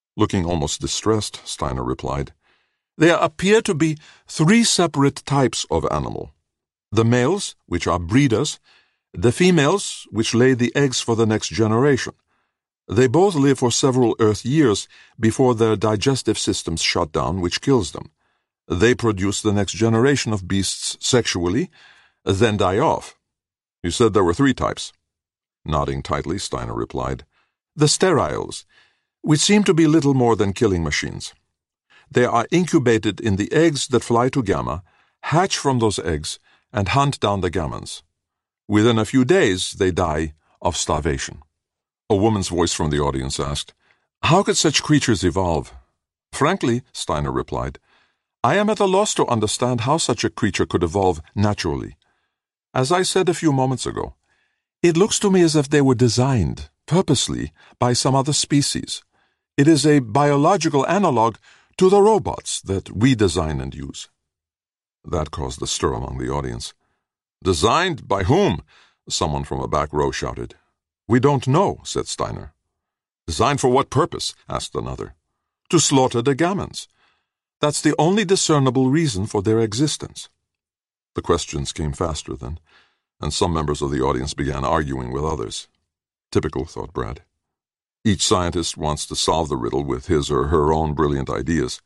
Looking almost distressed, Steiner replied, "There appear to be 3 separate types of animal. The males, which are breeders, the females, which lay the eggs for the next generation. They both live for several Earth years before their digestive systems shut down, which kills them. They produce the next generation of beasts sexually, then die off." "You said there were 3 types." Nodding tightly, Steiner replied, "The steriles, which seem to be little more than killing machines. They are incubated in the eggs that fly to Gamma, hatch from those eggs, and hunt down the gamins. Within a few days, they die of starvation." A woman's voice from the audience asked, "How could such creatures evolve?" "Frankly," Steiner replied, "I am at a loss to understand how such a creature could evolve naturally. As I said a few moments ago, it looks to me as if they were designed, purposely, by some other species. It is a biological analog to the robots that we design and use." That caused a stir among the audience. "Designed by whom?" someone from a back row shouted. "We don't know," said Steiner. "Designed for what purpose?" asked another. "To slaughter the gamins. That's the only discernible reason for their existence." The questions came faster then, and some members of the audience began arguing with others. Typical, thought Brad. Each scientist wants to solve the riddle with his or her own brilliant ideas.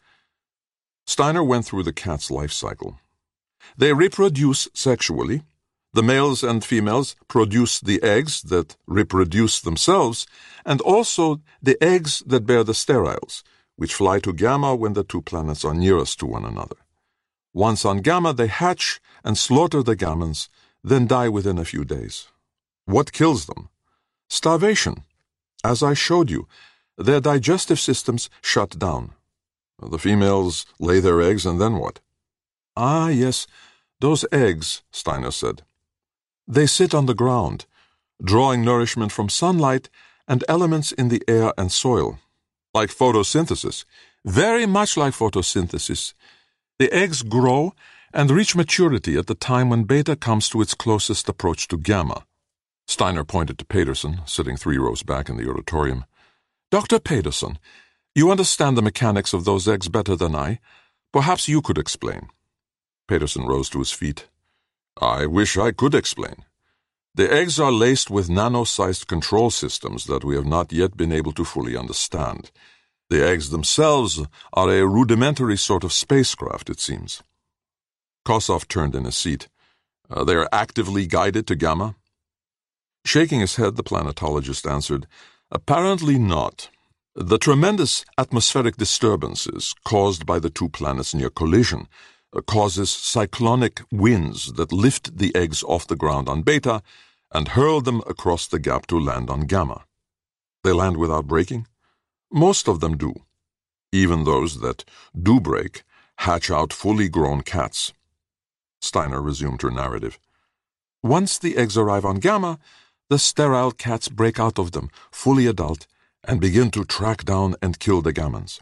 Steiner went through the cat's life cycle. They reproduce sexually. The males and females produce the eggs that reproduce themselves, and also the eggs that bear the steriles, which fly to Gamma when the 2 planets are nearest to one another. Once on Gamma, they hatch and slaughter the gamins, then die within a few days. What kills them? Starvation. As I showed you, their digestive systems shut down. The females lay their eggs, and then what? "Ah, yes, those eggs," Steiner said. "They sit on the ground, drawing nourishment from sunlight and elements in the air and soil. Like photosynthesis. Very much like photosynthesis. The eggs grow and reach maturity at the time when beta comes to its closest approach to gamma." Steiner pointed to Peterson, sitting 3 rows back in the auditorium. "Dr. Peterson, you understand the mechanics of those eggs better than I. Perhaps you could explain." Peterson rose to his feet. "I wish I could explain. The eggs are laced with nano-sized control systems that we have not yet been able to fully understand. The eggs themselves are a rudimentary sort of spacecraft, it seems." Kossoff turned in his seat. "They are actively guided to Gamma?" Shaking his head, the planetologist answered, "Apparently not. The tremendous atmospheric disturbances caused by the 2 planets near collision causes cyclonic winds that lift the eggs off the ground on Beta and hurl them across the gap to land on Gamma. They land without breaking? Most of them do. Even those that do break hatch out fully grown cats." Steiner resumed her narrative. "Once the eggs arrive on Gamma, the sterile cats break out of them, fully adult, and begin to track down and kill the gamins."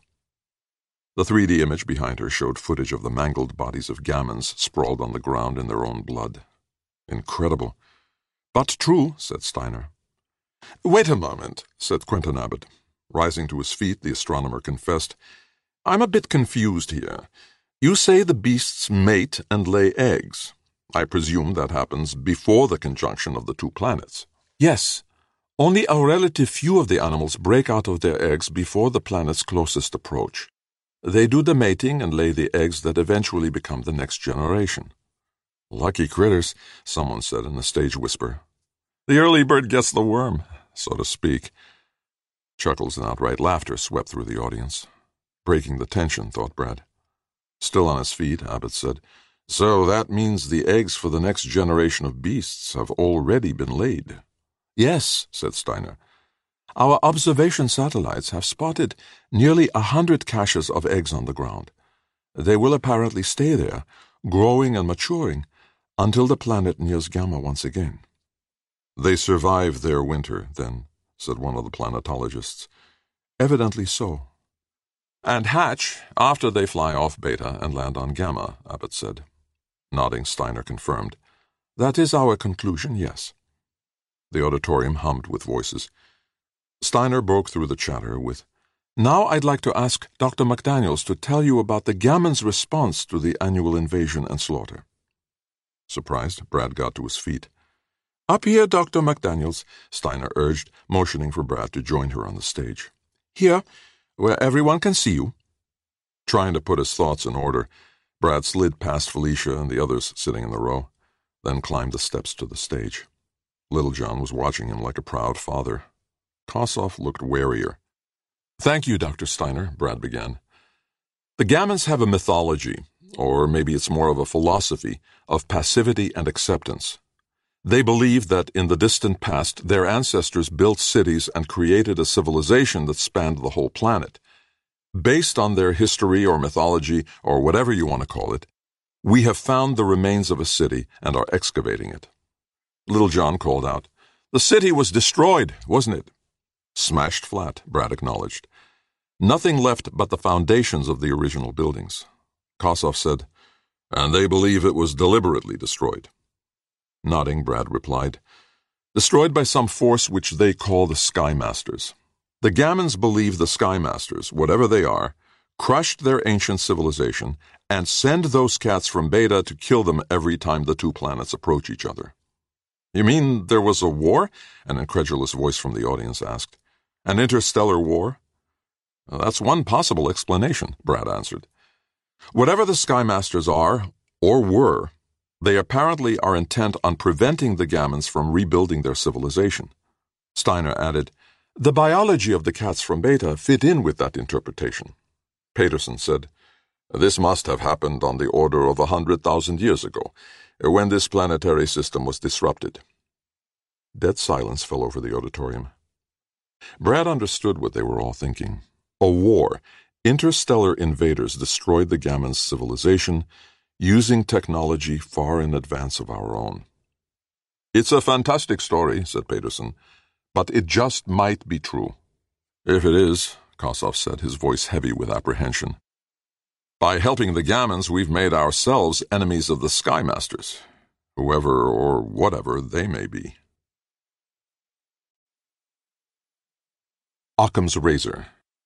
The 3D image behind her showed footage of the mangled bodies of gamins sprawled on the ground in their own blood. "Incredible. But true," said Steiner. "Wait a moment," said Quentin Abbott. Rising to his feet, the astronomer confessed, "I'm a bit confused here. You say the beasts mate and lay eggs. I presume that happens before the conjunction of the 2 planets." "Yes. Only a relative few of the animals break out of their eggs before the planet's closest approach. They do the mating and lay the eggs that eventually become the next generation." "Lucky critters," someone said in a stage whisper. "The early bird gets the worm, so to speak." Chuckles and outright laughter swept through the audience. Breaking the tension, thought Brad. Still on his feet, Abbott said, "So that means the eggs for the next generation of beasts have already been laid." "Yes," said Steiner. "Our observation satellites have spotted nearly 100 caches of eggs on the ground. They will apparently stay there, growing and maturing, until the planet nears Gamma once again." "They survive their winter, then," said one of the planetologists. "Evidently so." "And hatch after they fly off Beta and land on Gamma," Abbott said. Nodding, Steiner confirmed, "That is our conclusion, yes." The auditorium hummed with voices. Steiner broke through the chatter with, Now I'd like to ask Dr. McDaniels to tell you about the Gammon's response to the annual invasion and slaughter. Surprised, Brad got to his feet. Up here, Dr. McDaniels, Steiner urged, motioning for Brad to join her on the stage. Here, where everyone can see you. Trying to put his thoughts in order, Brad slid past Felicia and the others sitting in the row, then climbed the steps to the stage. Littlejohn was watching him like a proud father. Kossoff looked warier. Thank you, Dr. Steiner, Brad began. The Gammons have a mythology, or maybe it's more of a philosophy, of passivity and acceptance. They believe that in the distant past their ancestors built cities and created a civilization that spanned the whole planet. Based on their history or mythology, or whatever you want to call it, we have found the remains of a city and are excavating it. Littlejohn called out, The city was destroyed, wasn't it? Smashed flat, Brad acknowledged. Nothing left but the foundations of the original buildings. Kossoff said, And they believe it was deliberately destroyed. Nodding, Brad replied, Destroyed by some force which they call the Sky Masters. The Gammons believe the Sky Masters, whatever they are, crushed their ancient civilization and send those cats from Beta to kill them every time the two planets approach each other. You mean there was a war? An incredulous voice from the audience asked. An interstellar war? That's one possible explanation, Brad answered. Whatever the Sky Masters are, or were, they apparently are intent on preventing the Gammons from rebuilding their civilization. Steiner added, The biology of the cats from Beta fit in with that interpretation. Peterson said, This must have happened on the order of 100,000 years ago, when this planetary system was disrupted. Dead silence fell over the auditorium. Brad understood what they were all thinking. A war. Interstellar invaders destroyed the Gammons' civilization, using technology far in advance of our own. It's a fantastic story, said Peterson, but it just might be true. If it is, Kossoff said, his voice heavy with apprehension. By helping the Gammons, we've made ourselves enemies of the Sky Masters, whoever or whatever they may be. Occam's Razor.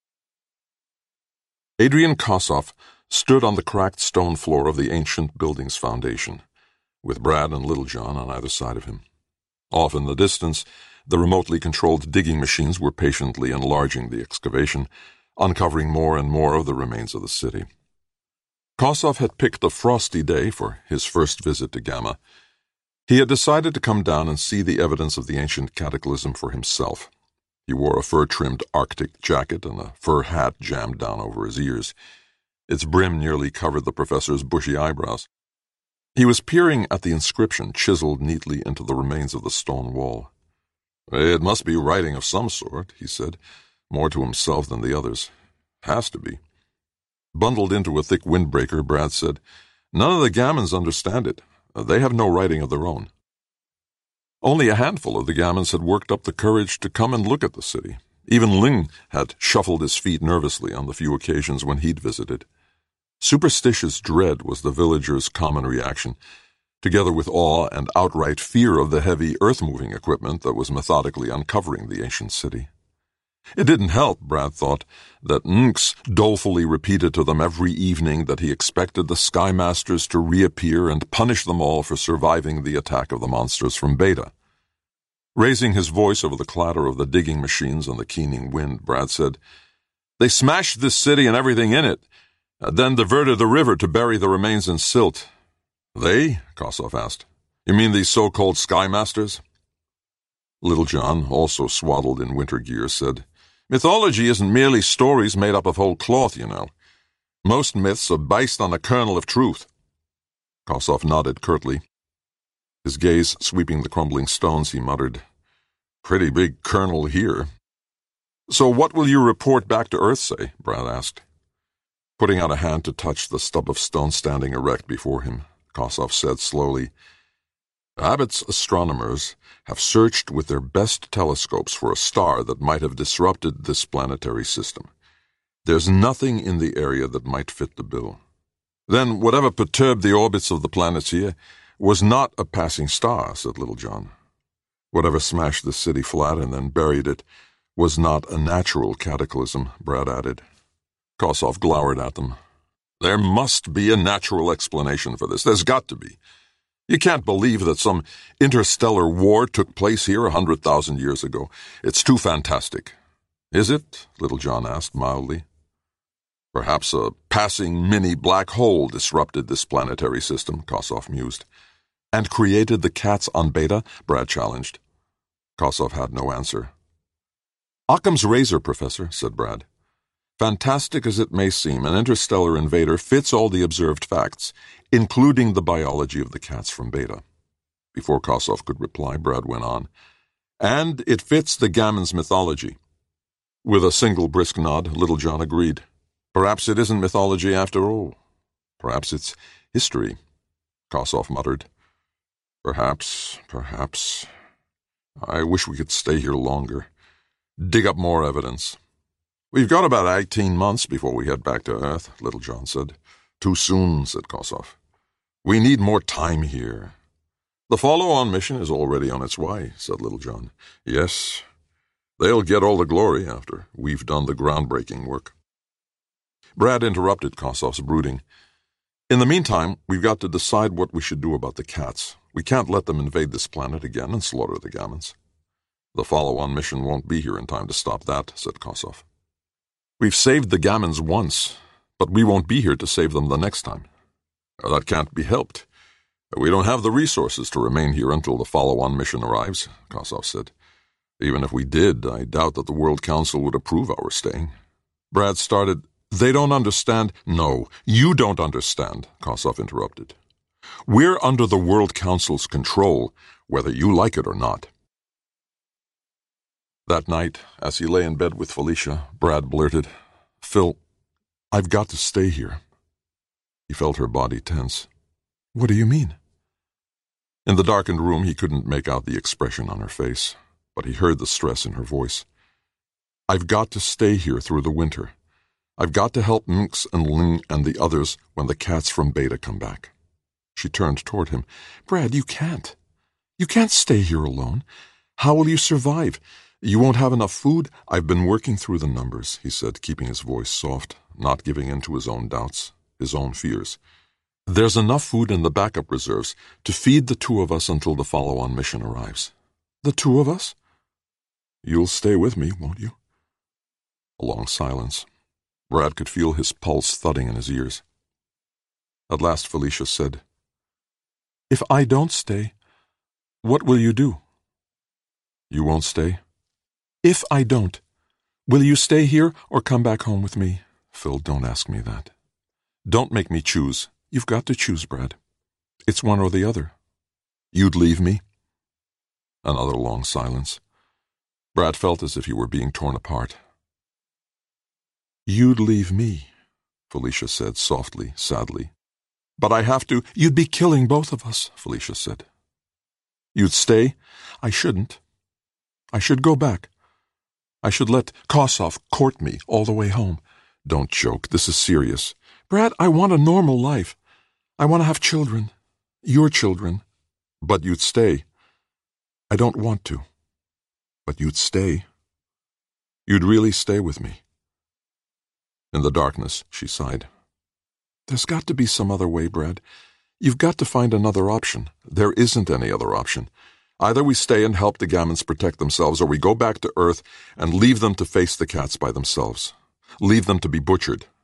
Adrian Kossoff stood on the cracked stone floor of the ancient building's foundation, with Brad and Littlejohn on either side of him. Off in the distance, the remotely controlled digging machines were patiently enlarging the excavation, uncovering more and more of the remains of the city. Kossoff had picked a frosty day for his first visit to Gamma. He had decided to come down and see the evidence of the ancient cataclysm for himself. He wore a fur-trimmed Arctic jacket and a fur hat jammed down over his ears. Its brim nearly covered the professor's bushy eyebrows. He was peering at the inscription chiseled neatly into the remains of the stone wall. It must be writing of some sort, he said, more to himself than the others. Has to be. Bundled into a thick windbreaker, Brad said, None of the Gammons understand it. They have no writing of their own. Only a handful of the Gammons had worked up the courage to come and look at the city. Even Ling had shuffled his feet nervously on the few occasions when he'd visited. Superstitious dread was the villagers' common reaction, together with awe and outright fear of the heavy earth-moving equipment that was methodically uncovering the ancient city. It didn't help, Brad thought, that Nx dolefully repeated to them every evening that he expected the Sky Masters to reappear and punish them all for surviving the attack of the monsters from Beta. Raising his voice over the clatter of the digging machines and the keening wind, Brad said, They smashed this city and everything in it, then diverted the river to bury the remains in silt. They? Kossoff asked. You mean these so-called Sky Masters? Littlejohn, also swaddled in winter gear, said, Mythology isn't merely stories made up of whole cloth, you know. Most myths are based on a kernel of truth. Kossoff nodded curtly. His gaze sweeping the crumbling stones, he muttered, Pretty big kernel here. So what will your report back to Earth say? Brad asked. Putting out a hand to touch the stub of stone standing erect before him, Kossoff said slowly, Abbott's astronomers have searched with their best telescopes for a star that might have disrupted this planetary system. There's nothing in the area that might fit the bill. Then whatever perturbed the orbits of the planets here was not a passing star, said Littlejohn. Whatever smashed the city flat and then buried it was not a natural cataclysm, Brad added. Kossoff glowered at them. There must be a natural explanation for this. There's got to be. You can't believe that some interstellar war took place here 100,000 years ago. It's too fantastic. Is it? Littlejohn asked mildly. Perhaps a passing mini black hole disrupted this planetary system, Kossoff mused. And created the cats on Beta? Brad challenged. Kossoff had no answer. Occam's razor, Professor, said Brad. Fantastic as it may seem, an interstellar invader fits all the observed facts, including the biology of the cats from Beta. Before Kossoff could reply, Brad went on. And it fits the Gammon's mythology. With a single brisk nod, Littlejohn agreed. Perhaps it isn't mythology after all. Perhaps it's history, Kossoff muttered. Perhaps. I wish we could stay here longer. Dig up more evidence. We've got about 18 months before we head back to Earth, Littlejohn said. Too soon, said Kossoff. We need more time here. The follow-on mission is already on its way, said Littlejohn. Yes, they'll get all the glory after we've done the groundbreaking work. Brad interrupted Kossoff's brooding. In the meantime, we've got to decide what we should do about the cats. We can't let them invade this planet again and slaughter the Gammons. The follow-on mission won't be here in time to stop that, said Kossoff. We've saved the Gammons once, but we won't be here to save them the next time. That can't be helped. We don't have the resources to remain here until the follow-on mission arrives, Kossoff said. Even if we did, I doubt that the World Council would approve our staying. Brad started. They don't understand. No, you don't understand, Kossoff interrupted. We're under the World Council's control, whether you like it or not. That night, as he lay in bed with Felicia, Brad blurted, Phil, I've got to stay here. He felt her body tense. What do you mean? In the darkened room, he couldn't make out the expression on her face, but he heard the stress in her voice. I've got to stay here through the winter. I've got to help Minx and Ling and the others when the cats from Beta come back. She turned toward him. Brad, you can't. You can't stay here alone. How will you survive? You won't have enough food? I've been working through the numbers, he said, keeping his voice soft, not giving in to his own doubts, his own fears. There's enough food in the backup reserves to feed the two of us until the follow-on mission arrives. The two of us? You'll stay with me, won't you? A long silence. Brad could feel his pulse thudding in his ears. At last Felicia said, If I don't stay, what will you do? You won't stay? If I don't, will you stay here or come back home with me? Phil, don't ask me that. Don't make me choose. You've got to choose, Brad. It's one or the other. You'd leave me? Another long silence. Brad felt as if he were being torn apart. You'd leave me, Felicia said softly, sadly. But I have to. You'd be killing both of us, Felicia said. You'd stay? I shouldn't. I should go back. I should let Kossoff court me all the way home. Don't joke. This is serious. Brad, I want a normal life. I want to have children. Your children. But you'd stay. I don't want to. But you'd stay. You'd really stay with me. In the darkness, she sighed. There's got to be some other way, Brad. You've got to find another option. There isn't any other option. Either we stay and help the Gammons protect themselves, or we go back to Earth and leave them to face the cats by themselves. Leave them to be butchered.